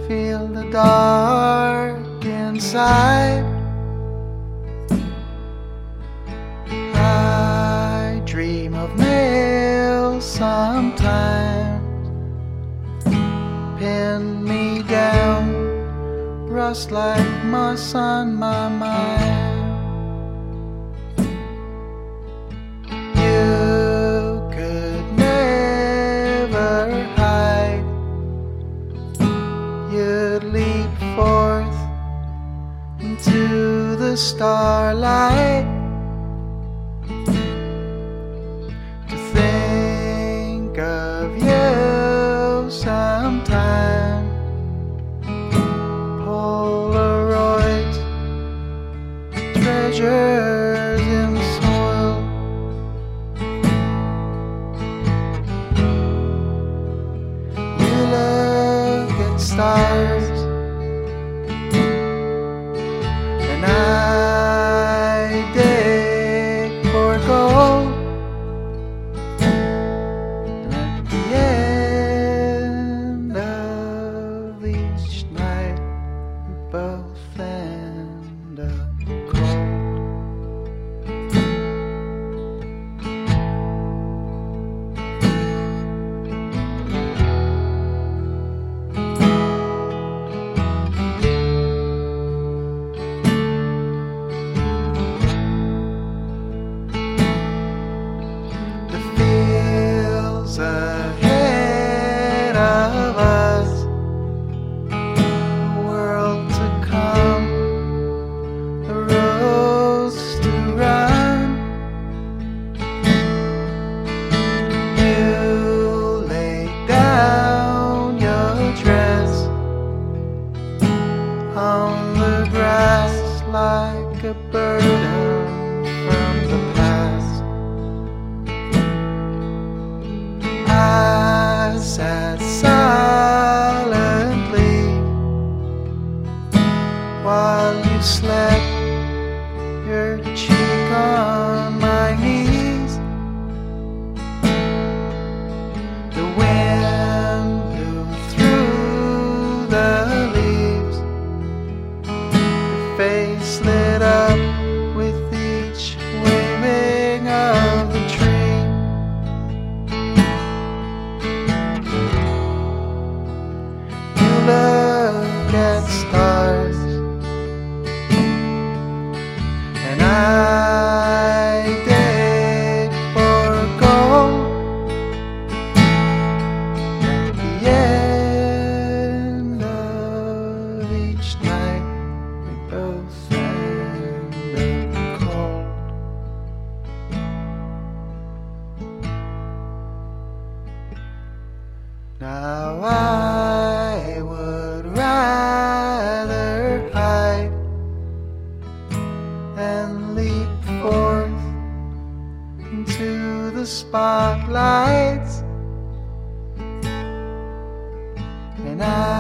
feel the dark inside. I dream of nails sometimes, pin me down, rust like moss on my mind. You could never hide, you'd leap forth into the starlight. To think of you sometime, Polaroids, treasures in soil. You look at stars, and I dig for gold. And at the end of each night, we both end up cold. The fields ahead of us, the world to come, the roads to run. You lay down your dress on the grass like a burden from the past. I sat silently while you slept, your cheek on my knees. The wind blew through the leaves, your face lit up with each waving of the tree. You look at stars, and I dig for gold. At the end of each night, we both end up cold. Now I would rather hide and leap forth into the spotlights, and I